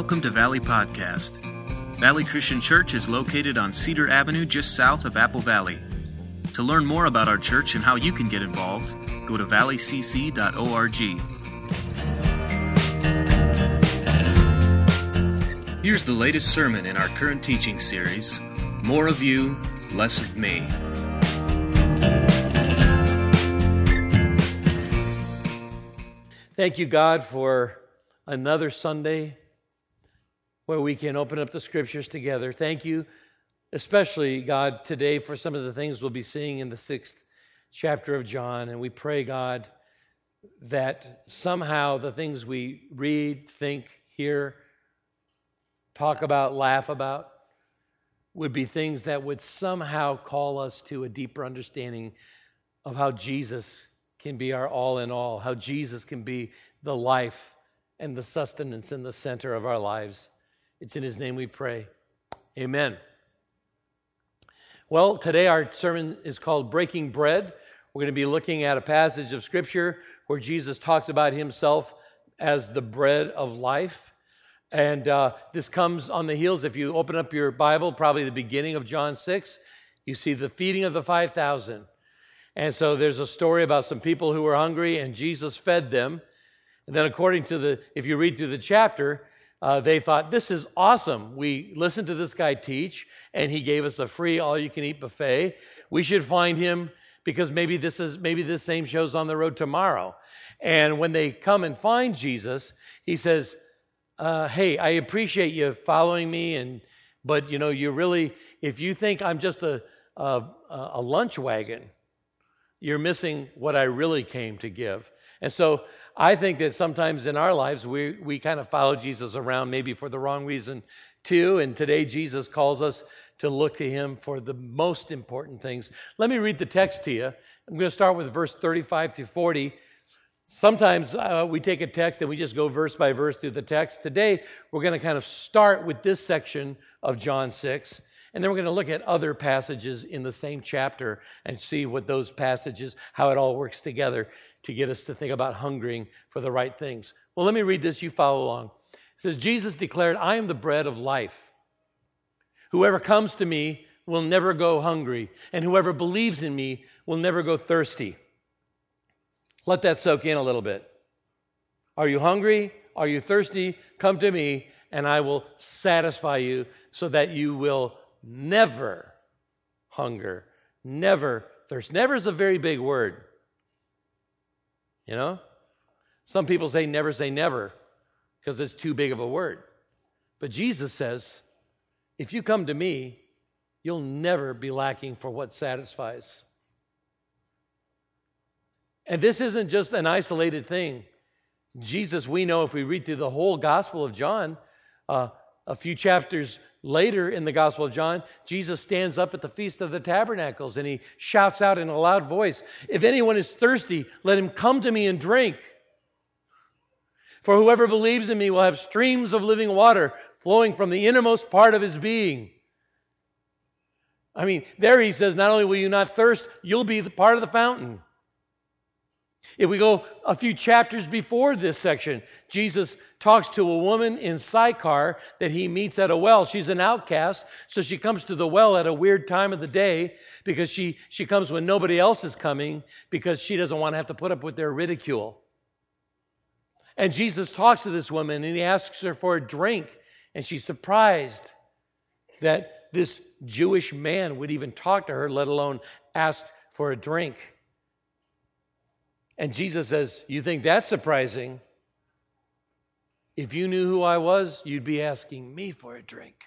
Welcome to Valley Podcast. Valley Christian Church is located on Cedar Avenue just south of Apple Valley. To learn more about our church and how you can get involved, go to valleycc.org. Here's the latest sermon in our current teaching series, More of You, Less of Me. Thank you, God, for another Sunday where we can open up the Scriptures together. Thank you, especially, God, today for some of the things we'll be seeing in the 6th chapter of John. And we pray, God, that somehow the things we read, think, hear, talk about, laugh about, would be things that would somehow call us to a deeper understanding of how Jesus can be our all in all, how Jesus can be the life and the sustenance in the center of our lives. It's in His name we pray. Amen. Well, today our sermon is called Breaking Bread. We're going to be looking at a passage of Scripture where Jesus talks about Himself as the bread of life. And this comes on the heels, if you open up your Bible, probably the beginning of John 6, you see the feeding of the 5,000. And so there's a story about some people who were hungry and Jesus fed them. And then according to if you read through the chapter, they thought, this is awesome. We listened to this guy teach, and he gave us a free all-you-can-eat buffet. We should find him because maybe this same show's on the road tomorrow. And when they come and find Jesus, he says, hey, I appreciate you following me, but you really, if you think I'm just a lunch wagon, you're missing what I really came to give. And so I think that sometimes in our lives, we kind of follow Jesus around maybe for the wrong reason too. And today Jesus calls us to look to Him for the most important things. Let me read the text to you. I'm going to start with verse 35 through 40. Sometimes we take a text and we just go verse by verse through the text. Today, we're going to kind of start with this section of John 6. And then we're going to look at other passages in the same chapter and see what those passages, how it all works together to get us to think about hungering for the right things. Well, let me read this. You follow along. It says, Jesus declared, I am the bread of life. Whoever comes to me will never go hungry, and whoever believes in me will never go thirsty. Let that soak in a little bit. Are you hungry? Are you thirsty? Come to me, and I will satisfy you so that you will never hunger, never thirst. Never is a very big word. Some people say never because it's too big of a word. But Jesus says, if you come to me, you'll never be lacking for what satisfies. And this isn't just an isolated thing. Jesus, we know if we read through the whole Gospel of John, a few chapters later in the Gospel of John, Jesus stands up at the Feast of the Tabernacles and He shouts out in a loud voice, if anyone is thirsty, let him come to me and drink. For whoever believes in me will have streams of living water flowing from the innermost part of his being. There He says, not only will you not thirst, you'll be the part of the fountain. If we go a few chapters before this section, Jesus talks to a woman in Sychar that He meets at a well. She's an outcast, so she comes to the well at a weird time of the day because she comes when nobody else is coming because she doesn't want to have to put up with their ridicule. And Jesus talks to this woman and He asks her for a drink, and she's surprised that this Jewish man would even talk to her, let alone ask for a drink. And Jesus says, you think that's surprising? If you knew who I was, you'd be asking me for a drink.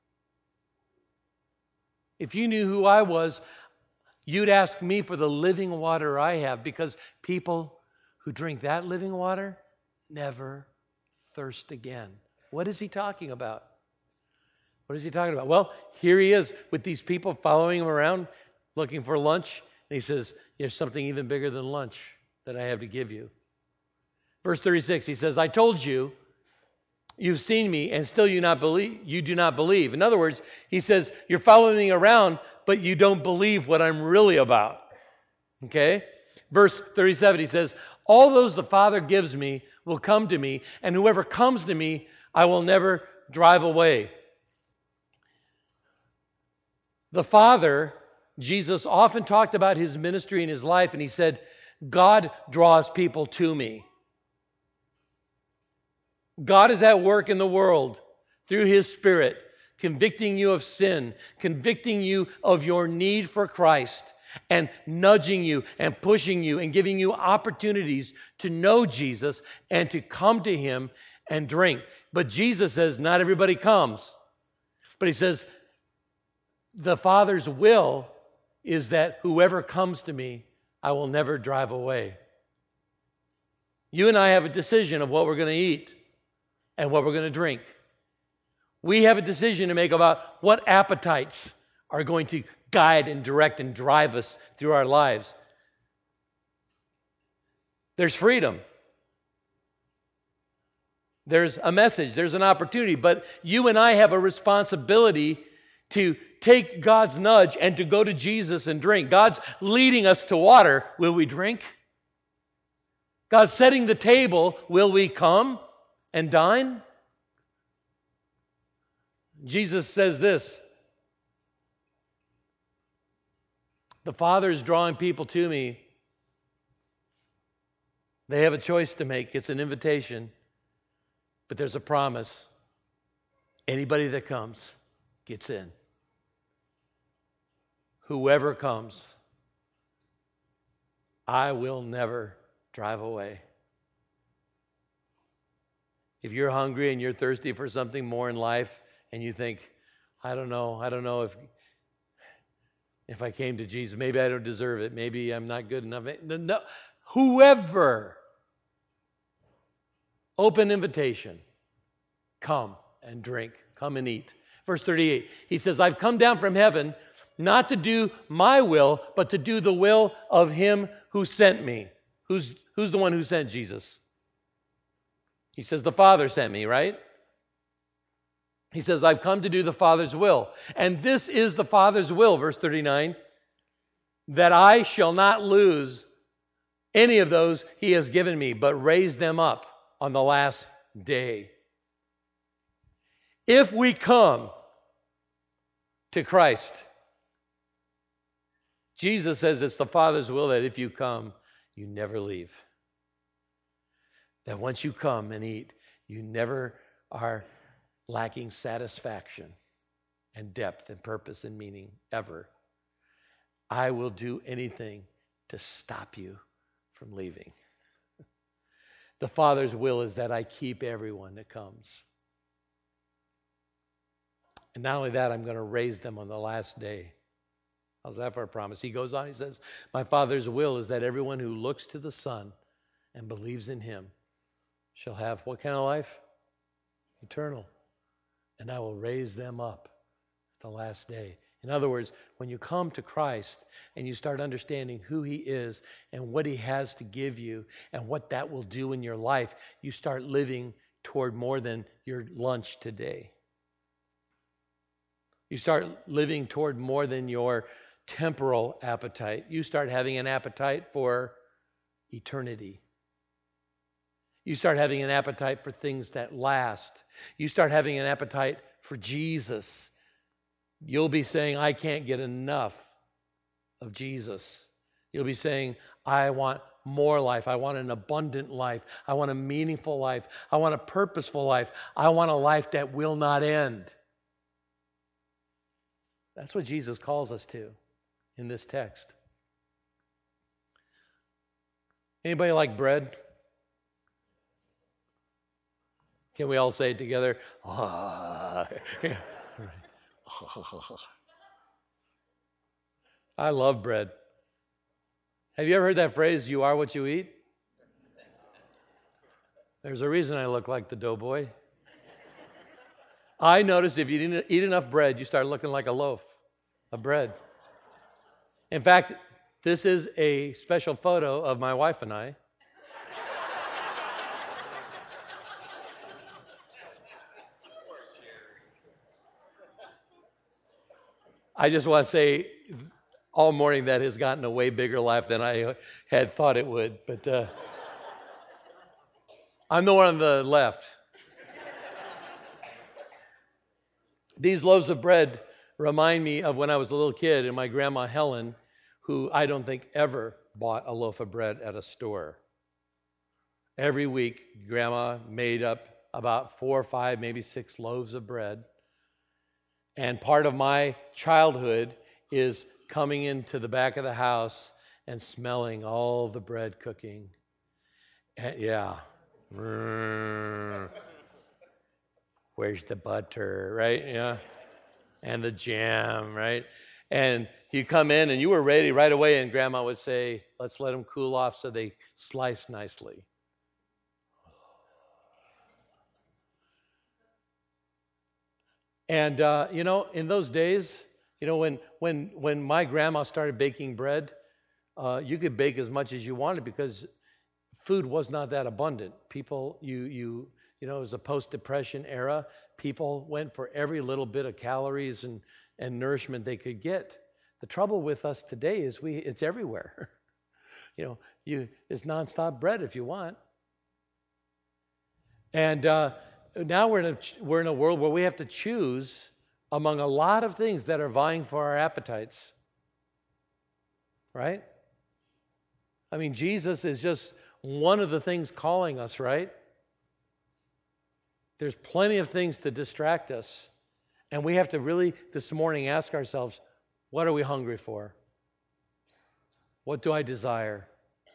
If you knew who I was, you'd ask me for the living water I have, because people who drink that living water never thirst again. What is He talking about? What is He talking about? Well, here He is with these people following Him around, looking for lunch. And He says, there's something even bigger than lunch that I have to give you. Verse 36, He says, I told you, you've seen me, and still you do not believe. In other words, He says, you're following me around, but you don't believe what I'm really about. Okay? Verse 37, He says, all those the Father gives me will come to me, and whoever comes to me, I will never drive away. The Father, Jesus often talked about his ministry and his life, and he said, God draws people to me. God is at work in the world through his Spirit, convicting you of sin, convicting you of your need for Christ, and nudging you and pushing you and giving you opportunities to know Jesus and to come to him and drink. But Jesus says not everybody comes. But he says the Father's will is that whoever comes to me, I will never drive away. You and I have a decision of what we're going to eat and what we're going to drink. We have a decision to make about what appetites are going to guide and direct and drive us through our lives. There's freedom. There's a message. There's an opportunity. But you and I have a responsibility to take God's nudge and to go to Jesus and drink. God's leading us to water. Will we drink? God's setting the table. Will we come and dine? Jesus says this. The Father is drawing people to me. They have a choice to make. It's an invitation. But there's a promise. Anybody that comes gets in. Whoever comes, I will never drive away. If you're hungry and you're thirsty for something more in life and you think, I don't know if I came to Jesus, maybe I don't deserve it. Maybe I'm not good enough. No, whoever, open invitation, come and drink, come and eat. Verse 38, he says, I've come down from heaven not to do my will, but to do the will of him who sent me. Who's the one who sent Jesus? He says, the Father sent me, right? He says, I've come to do the Father's will. And this is the Father's will, verse 39, that I shall not lose any of those he has given me, but raise them up on the last day. If we come to Christ, Jesus says it's the Father's will that if you come, you never leave. That once you come and eat, you never are lacking satisfaction and depth and purpose and meaning ever. I will do anything to stop you from leaving. The Father's will is that I keep everyone that comes. And not only that, I'm going to raise them on the last day. How's that for a promise? He goes on, he says, my Father's will is that everyone who looks to the Son and believes in him shall have what kind of life? Eternal. And I will raise them up at the last day. In other words, when you come to Christ and you start understanding who he is and what he has to give you and what that will do in your life, you start living toward more than your lunch today. You start living toward more than your temporal appetite. You start having an appetite for eternity. You start having an appetite for things that last. You start having an appetite for Jesus. You'll be saying, I can't get enough of Jesus. You'll be saying, I want more life. I want an abundant life. I want a meaningful life. I want a purposeful life. I want a life that will not end. That's what Jesus calls us to in this text. Anybody like bread? Can we all say it together? I love bread. Have you ever heard that phrase, you are what you eat? There's a reason I look like the doughboy. I notice if you didn't eat enough bread, you start looking like a loaf of bread. In fact, this is a special photo of my wife and I. I just want to say, all morning that has gotten a way bigger life than I had thought it would. But I'm the one on the left. These loaves of bread remind me of when I was a little kid and my grandma Helen, who I don't think ever bought a loaf of bread at a store. Every week, Grandma made up about 4 or 5, maybe 6 loaves of bread. And part of my childhood is coming into the back of the house and smelling all the bread cooking. And, yeah. Where's the butter, right? Yeah. And the jam, right? And you come in and you were ready right away, and Grandma would say, let's let them cool off so they slice nicely. And, in those days, when my grandma started baking bread, you could bake as much as you wanted because food was not that abundant. People, it was a post-Depression era. People went for every little bit of calories and nourishment they could get. The trouble with us today is it's everywhere. It's nonstop bread if you want. And now we're in a world where we have to choose among a lot of things that are vying for our appetites. Right? I mean, Jesus is just one of the things calling us, right? There's plenty of things to distract us. And we have to really, this morning, ask ourselves, what are we hungry for? What do I desire?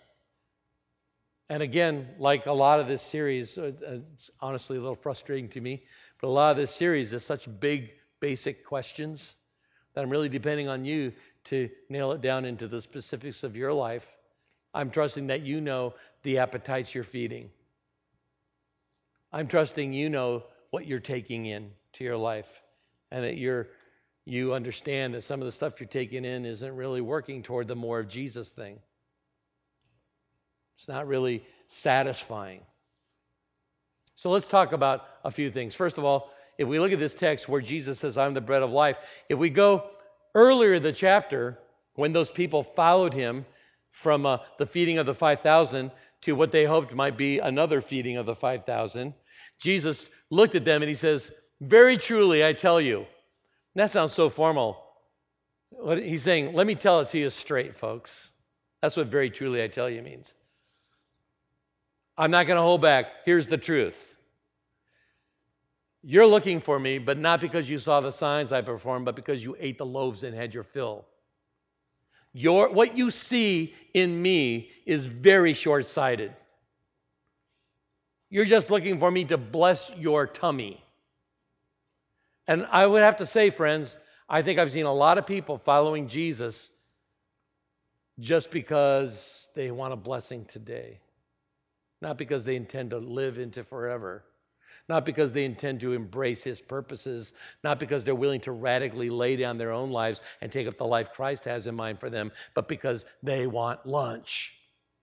And again, like a lot of this series, it's honestly a little frustrating to me, but a lot of this series is such big, basic questions that I'm really depending on you to nail it down into the specifics of your life. I'm trusting that you know the appetites you're feeding. I'm trusting you know what you're taking in to your life, and that you understand that some of the stuff you're taking in isn't really working toward the more of Jesus thing. It's not really satisfying. So let's talk about a few things. First of all, if we look at this text where Jesus says, I'm the bread of life, if we go earlier in the chapter, when those people followed him from the feeding of the 5,000 to what they hoped might be another feeding of the 5,000, Jesus looked at them and he says, very truly, I tell you. And that sounds so formal. He's saying, let me tell it to you straight, folks. That's what very truly I tell you means. I'm not going to hold back. Here's the truth. You're looking for me, but not because you saw the signs I performed, but because you ate the loaves and had your fill. What you see in me is very short-sighted. You're just looking for me to bless your tummy. And I would have to say, friends, I think I've seen a lot of people following Jesus just because they want a blessing today. Not because they intend to live into forever. Not because they intend to embrace his purposes. Not because they're willing to radically lay down their own lives and take up the life Christ has in mind for them, but because they want lunch.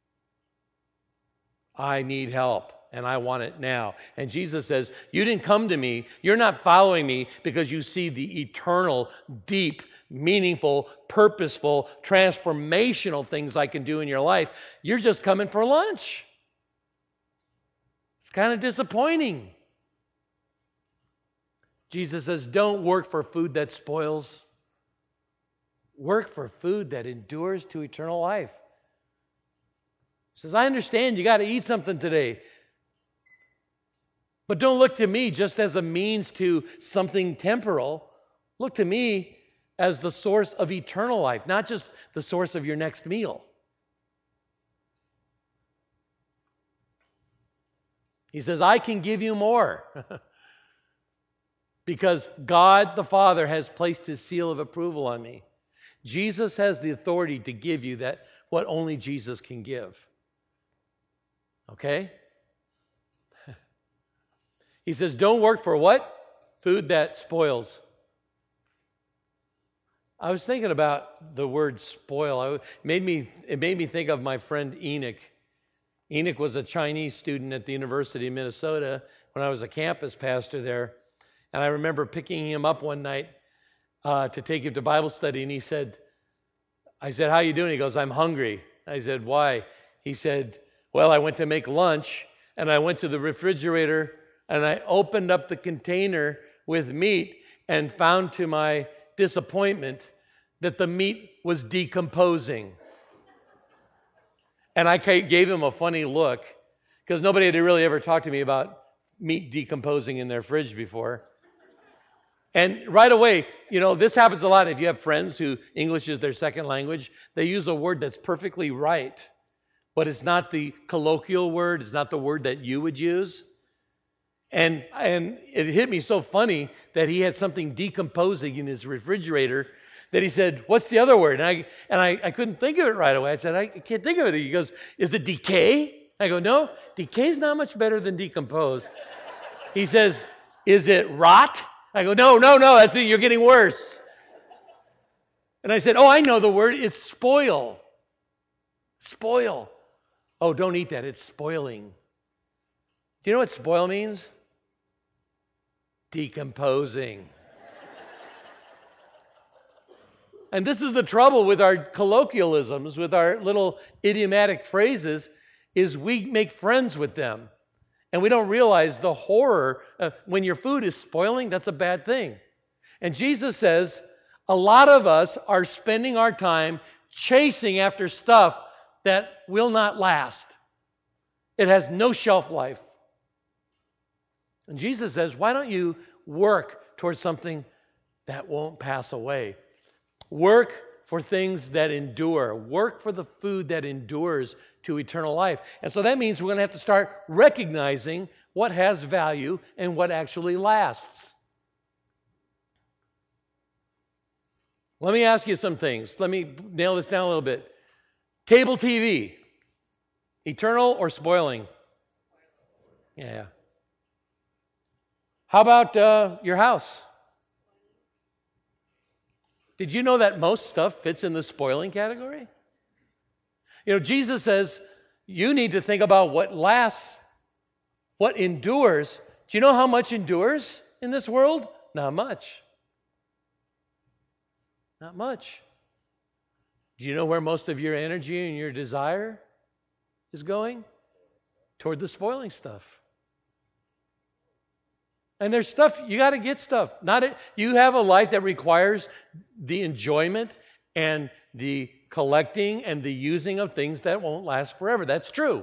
I need help, and I want it now. And Jesus says, you didn't come to me, you're not following me because you see the eternal, deep, meaningful, purposeful, transformational things I can do in your life. You're just coming for lunch. It's kind of disappointing. Jesus says, don't work for food that spoils. Work for food that endures to eternal life. He says, I understand you got to eat something today. But don't look to me just as a means to something temporal. Look to me as the source of eternal life, not just the source of your next meal. He says, I can give you more. Because God the Father has placed his seal of approval on me. Jesus has the authority to give you that what only Jesus can give. Okay? He says, don't work for what? Food that spoils. I was thinking about the word spoil. It made me think of my friend Enoch. Enoch was a Chinese student at the University of Minnesota when I was a campus pastor there. And I remember picking him up one night to take him to Bible study. And I said, how you doing? He goes, I'm hungry. I said, why? He said, well, I went to make lunch. And I went to the refrigerator and I opened up the container with meat. and found to my disappointment that the meat was decomposing. And I gave him a funny look because nobody had really ever talked to me about meat decomposing in their fridge before. And right away, this happens a lot. If you have friends who English is their second language, they use a word that's perfectly right, but it's not the colloquial word. It's not the word that you would use. And it hit me so funny that he had something decomposing in his refrigerator that he said, "What's the other word?" And I couldn't think of it right away. I said, "I can't think of it." He goes, "Is it decay?" I go, "No, decay is not much better than decompose." He says, "Is it rot?" I go, no, that's it. You're getting worse. And I said, "Oh, I know the word. It's spoil. Spoil." "Oh, don't eat that. It's spoiling." Do you know what spoil means? Decomposing. And this is the trouble with our colloquialisms, with our little idiomatic phrases, is we make friends with them. And we don't realize the horror. When your food is spoiling, that's a bad thing. And Jesus says, a lot of us are spending our time chasing after stuff that will not last. It has no shelf life. And Jesus says, why don't you work towards something that won't pass away? Work for things that endure. Work for the food that endures to eternal life. And so that means we're going to have to start recognizing what has value and what actually lasts. Let me ask you some things. Let me nail this down a little bit. Cable TV, eternal or spoiling? Yeah. How about your house? Did you know that most stuff fits in the spoiling category? Jesus says you need to think about what lasts, what endures. Do you know how much endures in this world? Not much. Not much. Do you know where most of your energy and your desire is going? Toward the spoiling stuff. And there's stuff, you got to get stuff. You have a life that requires the enjoyment and the collecting and the using of things that won't last forever. That's true.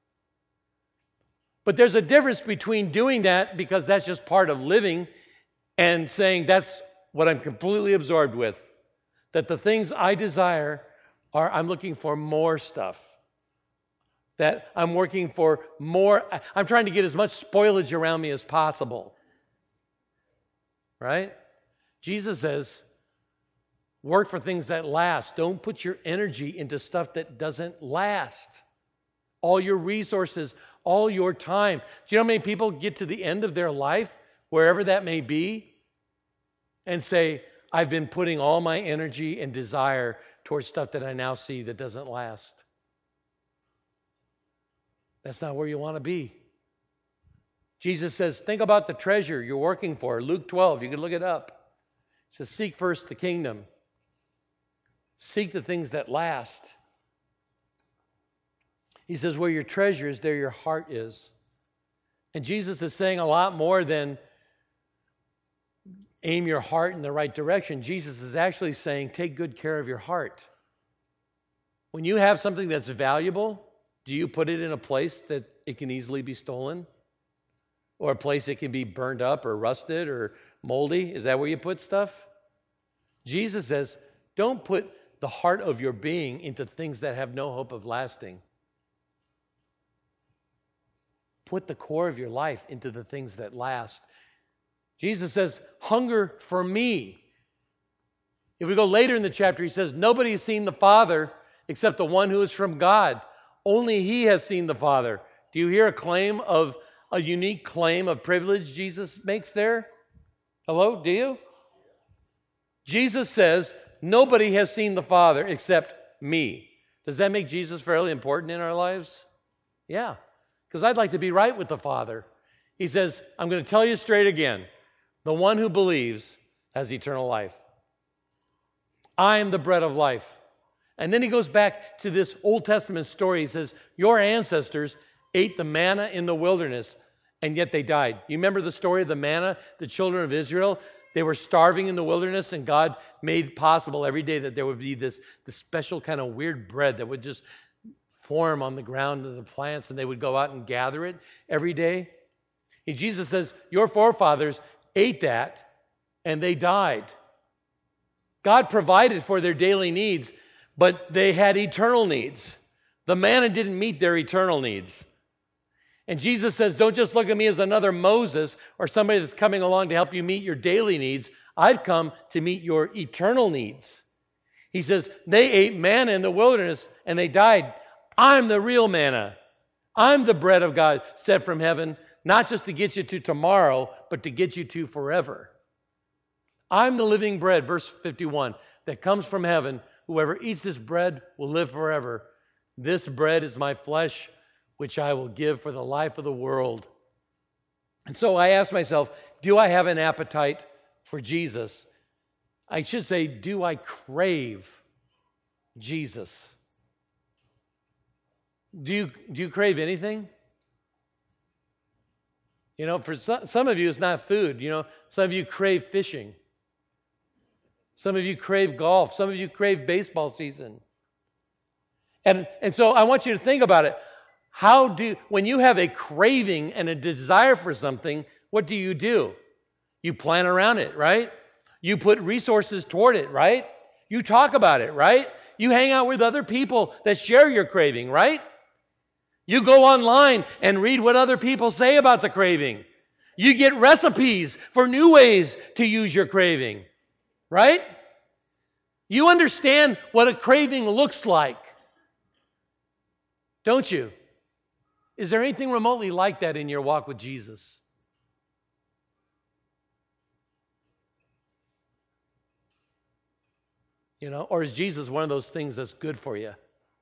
But there's a difference between doing that because that's just part of living and saying that's what I'm completely absorbed with. That the things I desire I'm looking for more stuff. That I'm working for more. I'm trying to get as much spoilage around me as possible. Right? Jesus says, work for things that last. Don't put your energy into stuff that doesn't last. All your resources, all your time. Do you know how many people get to the end of their life, wherever that may be, and say, I've been putting all my energy and desire towards stuff that I now see that doesn't last. That's not where you want to be. Jesus says, think about the treasure you're working for. Luke 12, you can look it up. It says, seek first the kingdom. Seek the things that last. He says, where your treasure is, there your heart is. And Jesus is saying a lot more than aim your heart in the right direction. Jesus is actually saying, take good care of your heart. When you have something that's valuable, do you put it in a place that it can easily be stolen? Or a place it can be burned up or rusted or moldy? Is that where you put stuff? Jesus says, don't put the heart of your being into things that have no hope of lasting. Put the core of your life into the things that last. Jesus says, hunger for me. If we go later in the chapter, he says, nobody has seen the Father except the one who is from God. Only he has seen the Father. Do you hear a unique claim of privilege Jesus makes there? Hello, do you? Jesus says, nobody has seen the Father except me. Does that make Jesus fairly important in our lives? Yeah, because I'd like to be right with the Father. He says, I'm going to tell you straight again. The one who believes has eternal life. I am the bread of life. And then he goes back to this Old Testament story. He says, your ancestors ate the manna in the wilderness, and yet they died. You remember the story of the manna? The children of Israel, They were starving in the wilderness, and God made possible every day that there would be this special kind of weird bread that would just form on the ground of the plants, and they would go out and gather it every day. And Jesus says, your forefathers ate that, and they died. God provided for their daily needs, but they had eternal needs. The manna didn't meet their eternal needs. And Jesus says, don't just look at me as another Moses or somebody that's coming along to help you meet your daily needs. I've come to meet your eternal needs. He says, they ate manna in the wilderness and they died. I'm the real manna. I'm the bread of God sent from heaven, not just to get you to tomorrow, but to get you to forever. I'm the living bread, verse 51, that comes from heaven. Whoever eats this bread will live forever. This bread is my flesh, which I will give for the life of the world. And so I ask myself, do I have an appetite for Jesus? I should say, do I crave Jesus? Do you crave anything? You know, for some of you, it's not food. You know, some of you crave fishing. Some of you crave golf. Some of you crave baseball season. And so I want you to think about it. When you have a craving and a desire for something, what do? You plan around it, right? You put resources toward it, right? You talk about it, right? You hang out with other people that share your craving, right? You go online and read what other people say about the craving. You get recipes for new ways to use your craving, right? You understand what a craving looks like, don't you? Is there anything remotely like that in your walk with Jesus? You know, or is Jesus one of those things that's good for you?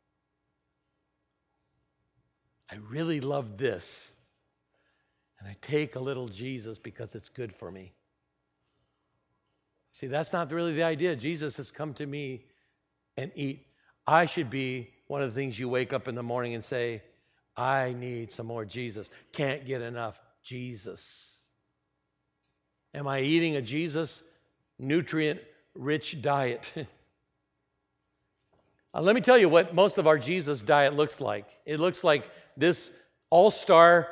I really love this, and I take a little Jesus because it's good for me. See, that's not really the idea. Jesus has come to me and eat. I should be one of the things you wake up in the morning and say, I need some more Jesus. Can't get enough Jesus. Am I eating a Jesus nutrient-rich diet? Let me tell you what most of our Jesus diet looks like. It looks like this all-star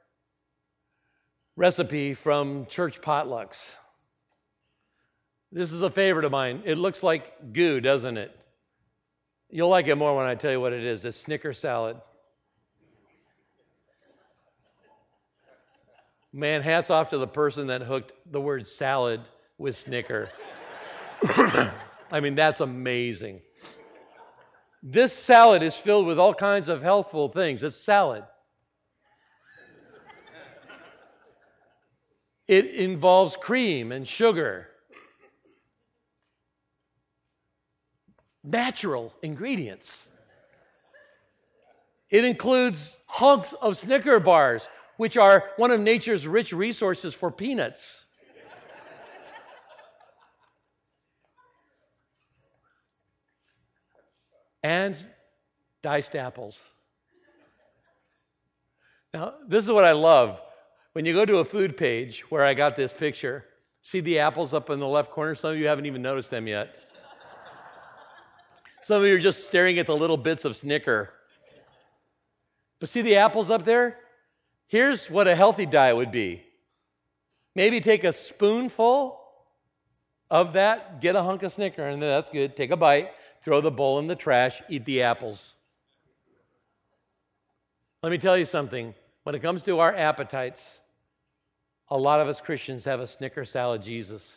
recipe from church potlucks. This is a favorite of mine. It looks like goo, doesn't it? You'll like it more when I tell you what it is. It's Snicker salad. Man, hats off to the person that hooked the word salad with Snicker. I mean, that's amazing. This salad is filled with all kinds of healthful things. It's salad. It involves cream and sugar. Natural ingredients. It includes hunks of Snicker bars, which are one of nature's rich resources for peanuts. And diced apples. Now, this is what I love. When you go to a food page where I got this picture, see the apples up in the left corner? Some of you haven't even noticed them yet. Some of you are just staring at the little bits of Snicker. But see the apples up there? Here's what a healthy diet would be. Maybe take a spoonful of that, get a hunk of Snicker, and that's good. Take a bite, throw the bowl in the trash, eat the apples. Let me tell you something. When it comes to our appetites, a lot of us Christians have a Snicker salad Jesus.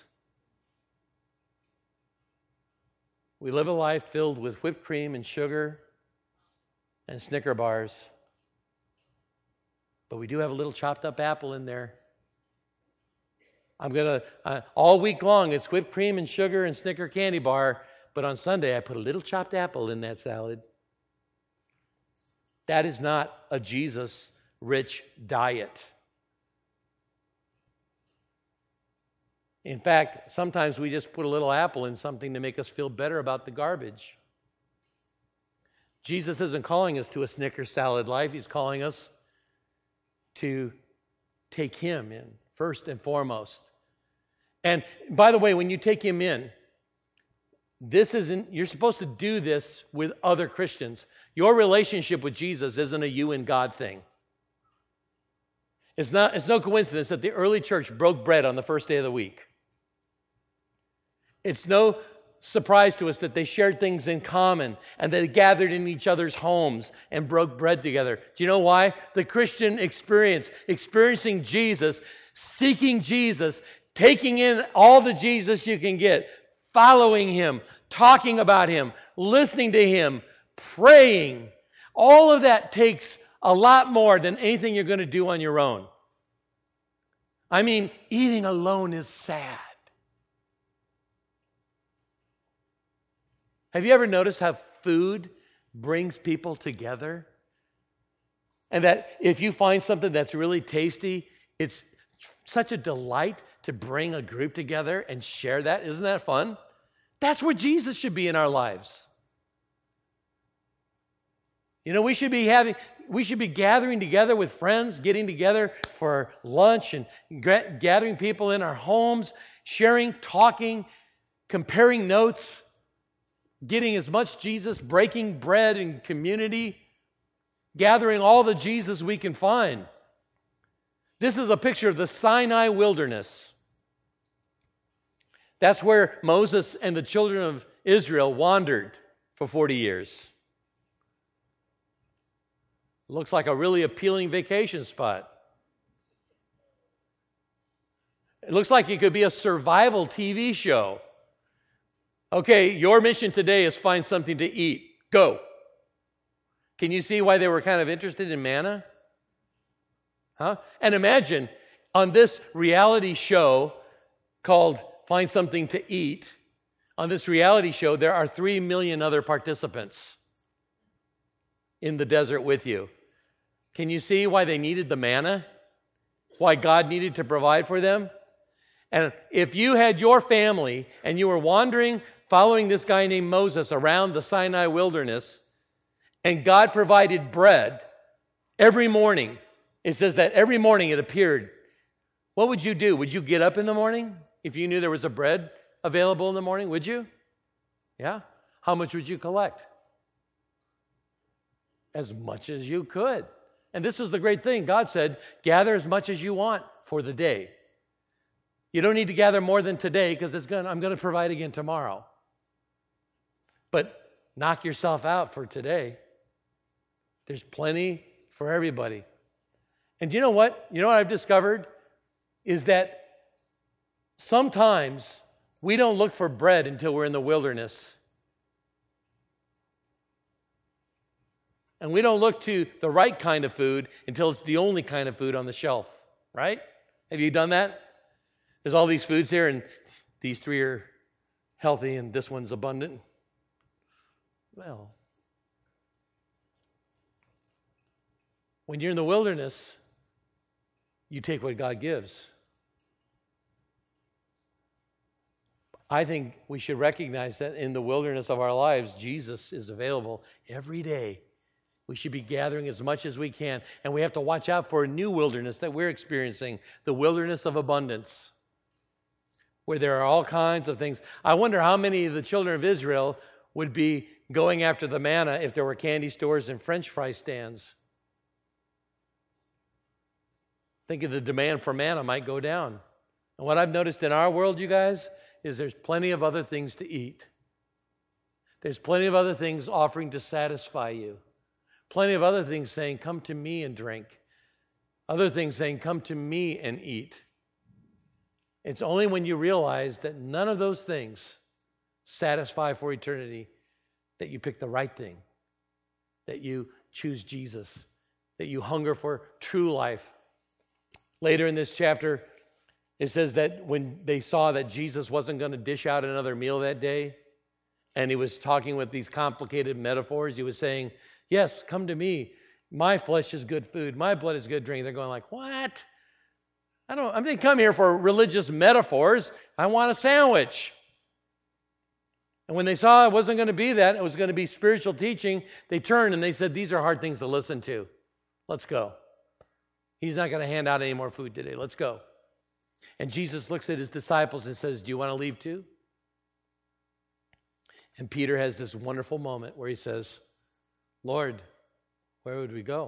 We live a life filled with whipped cream and sugar and Snicker bars. But we do have a little chopped up apple in there. I'm going to, all week long, it's whipped cream and sugar and Snicker candy bar. But on Sunday, I put a little chopped apple in that salad. That is not a Jesus-rich diet. In fact, sometimes we just put a little apple in something to make us feel better about the garbage. Jesus isn't calling us to a Snicker salad life. He's calling us to take Him in first and foremost. And by the way, when you take him in, you're supposed to do this with other Christians. Your relationship with Jesus isn't a you and God thing. It's no coincidence that the early church broke bread on the first day of the week. It's no surprise to us that they shared things in common and they gathered in each other's homes and broke bread together. Do you know why? The Christian experience, experiencing Jesus, seeking Jesus, taking in all the Jesus you can get, following him, talking about him, listening to him, praying. All of that takes a lot more than anything you're going to do on your own. I mean, eating alone is sad. Have you ever noticed how food brings people together? And that if you find something that's really tasty, it's such a delight to bring a group together and share that. Isn't that fun? That's where Jesus should be in our lives. You know, we should be gathering together with friends, getting together for lunch and gathering people in our homes, sharing, talking, comparing notes, getting as much Jesus, breaking bread in community, gathering all the Jesus we can find. This is a picture of the Sinai wilderness. That's where Moses and the children of Israel wandered for 40 years. Looks like a really appealing vacation spot. It looks like it could be a survival TV show. Okay, your mission today is find something to eat. Go. Can you see why they were kind of interested in manna? Huh? And imagine on this reality show called Find Something to Eat, on this reality show, there are 3 million other participants in the desert with you. Can you see why they needed the manna? Why God needed to provide for them? And if you had your family and you were wandering, following this guy named Moses around the Sinai wilderness, and God provided bread every morning, it says that every morning it appeared, what would you do? Would you get up in the morning if you knew there was a bread available in the morning? Would you? Yeah? How much would you collect? As much as you could. And this was the great thing. God said, gather as much as you want for the day. You don't need to gather more than today because I'm going to provide again tomorrow. But knock yourself out for today. There's plenty for everybody. And you know what? You know what I've discovered? Is that sometimes we don't look for bread until we're in the wilderness. And we don't look to the right kind of food until it's the only kind of food on the shelf, right? Have you done that? There's all these foods here, and these 3 are healthy, and this one's abundant. Well, when you're in the wilderness, you take what God gives. I think we should recognize that in the wilderness of our lives, Jesus is available every day. We should be gathering as much as we can. And we have to watch out for a new wilderness that we're experiencing, the wilderness of abundance, where there are all kinds of things. I wonder how many of the children of Israel would be going after the manna if there were candy stores and French fry stands. Think of the demand for manna might go down. And what I've noticed in our world, you guys, is there's plenty of other things to eat. There's plenty of other things offering to satisfy you. Plenty of other things saying, come to me and drink. Other things saying, come to me and eat. It's only when you realize that none of those things satisfy for eternity that you pick the right thing, that you choose Jesus, that you hunger for true life. Later in this chapter, it says that when they saw that Jesus wasn't going to dish out another meal that day, and he was talking with these complicated metaphors, he was saying, yes, come to me. My flesh is good food. My blood is good drink. They're going like, what? I didn't come here for religious metaphors. I want a sandwich. And when they saw it wasn't going to be that, it was going to be spiritual teaching, they turned and they said, these are hard things to listen to. Let's go. He's not going to hand out any more food today. Let's go. And Jesus looks at his disciples and says, do you want to leave too? And Peter has this wonderful moment where he says, Lord, where would we go?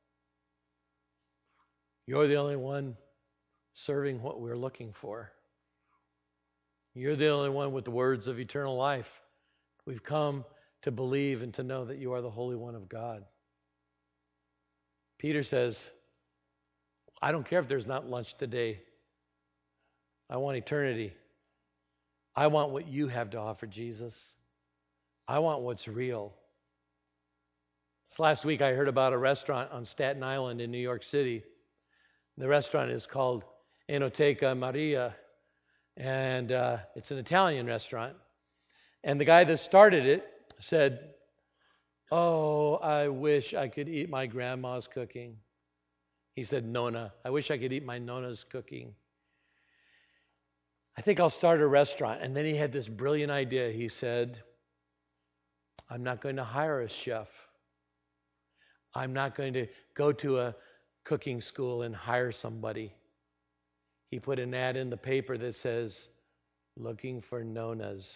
You're the only one serving what we're looking for. You're the only one with the words of eternal life. We've come to believe and to know that you are the Holy One of God. Peter says, I don't care if there's not lunch today. I want eternity. I want what you have to offer, Jesus. I want what's real. This last week I heard about a restaurant on Staten Island in New York City. The restaurant is called Enoteca Maria, and it's an Italian restaurant. And the guy that started it said, oh, I wish I could eat my grandma's cooking. He said, Nonna. I wish I could eat my Nonna's cooking. I think I'll start a restaurant. And then he had this brilliant idea. He said, I'm not going to hire a chef. I'm not going to go to a cooking school and hire somebody. He put an ad in the paper that says, looking for Nonnas.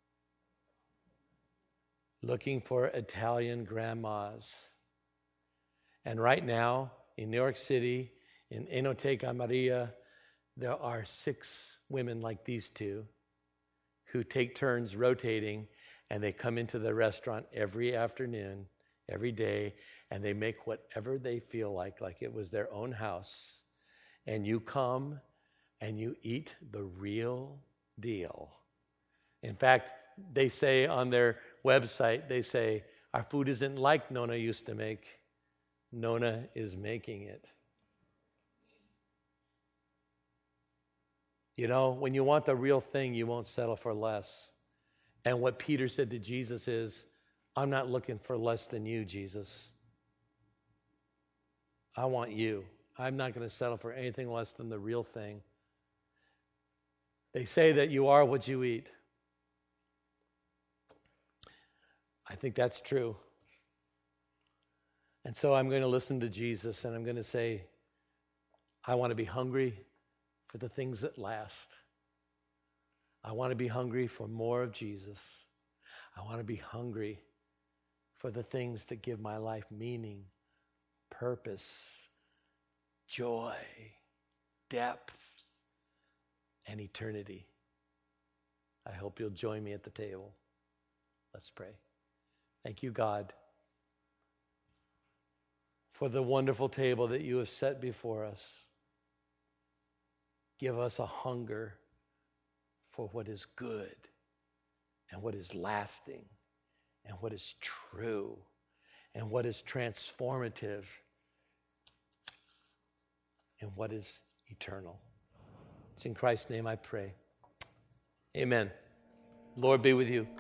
Looking for Italian grandmas. And right now, in New York City, in Enoteca Maria, there are 6 women like these two who take turns rotating, and they come into the restaurant every afternoon, every day, and they make whatever they feel like it was their own house. And you come and you eat the real deal. In fact, they say on their website, they say, our food isn't like Nonna used to make. Nonna is making it. You know, when you want the real thing, you won't settle for less. And what Peter said to Jesus is, I'm not looking for less than you, Jesus. I want you. I'm not going to settle for anything less than the real thing. They say that you are what you eat. I think that's true. And so I'm going to listen to Jesus, and I'm going to say, I want to be hungry for the things that last. I want to be hungry for more of Jesus. I want to be hungry for the things that give my life meaning, purpose, joy, depth, and eternity. I hope you'll join me at the table. Let's pray. Thank you, God, for the wonderful table that you have set before us. Give us a hunger for what is good and what is lasting and what is true and what is transformative and what is eternal. It's in Christ's name I pray. Amen. Lord be with you.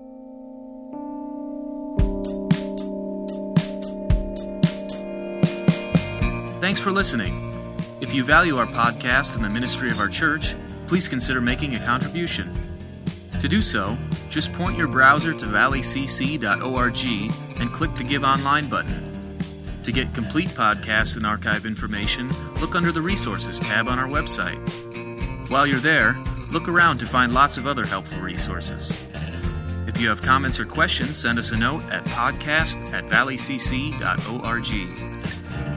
Thanks for listening. If you value our podcast and the ministry of our church, please consider making a contribution. To do so, just point your browser to valleycc.org and click the Give Online button. To get complete podcasts and archive information, look under the Resources tab on our website. While you're there, look around to find lots of other helpful resources. If you have comments or questions, send us a note at podcast@valleycc.org.